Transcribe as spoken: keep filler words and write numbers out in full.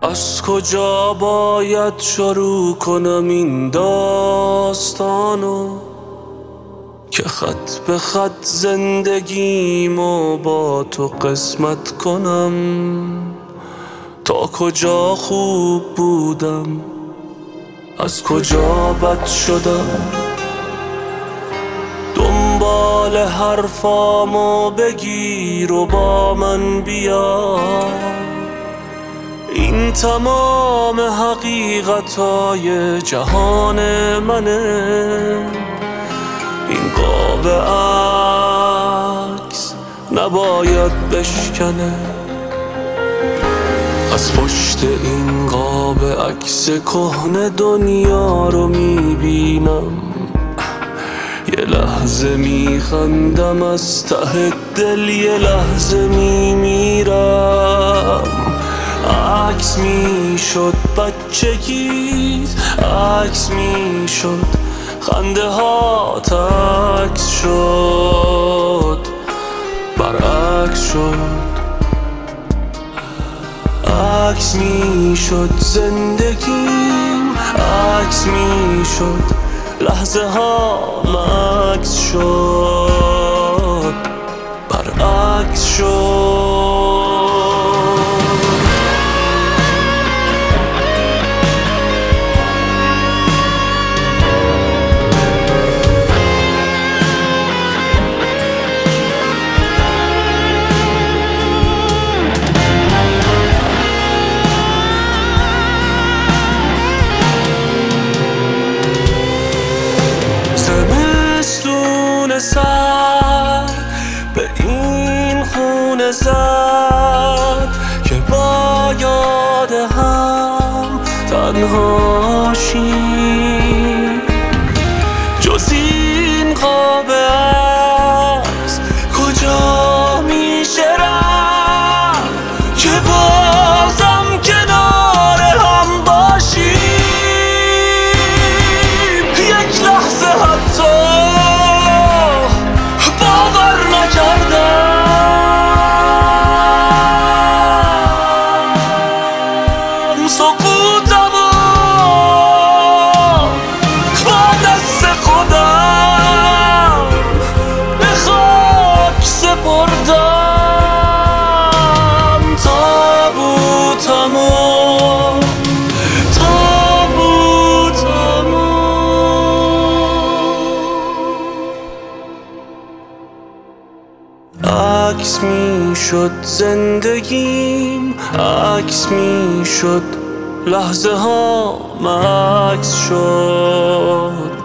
از کجا باید شروع کنم این داستانو که خط به خط زندگیمو با تو قسمت کنم؟ تا کجا خوب بودم، از کجا بد شدم؟ دنبال حرفامو بگیر و با من بیا، این تمام حقیقتای جهان منه. این قاب عکس نباید بشکنه، از پشت این قاب عکس کهنه دنیا رو میبینم. یه لحظه میخندم از ته دل، یه لحظه میمیرم. عکس میشد بچگیت، عکس میشد خنده ها، عکس شد برعکس شد. عکس میشد زندگیم، عکس میشد لحظه ها، عکس شد برعکس شد. سر به این خونه زد که با یاد هم تنها شیم. جز این قاب عکس کجا میشه رفت که بازم کنار هم باشیم؟ یک لحظه حتی سکوتمو با دست خودم به خاک سپردم. تابوتمو تابوتمو عکس میشد زندگیم، عکس میشد لحظه ها، عکس شد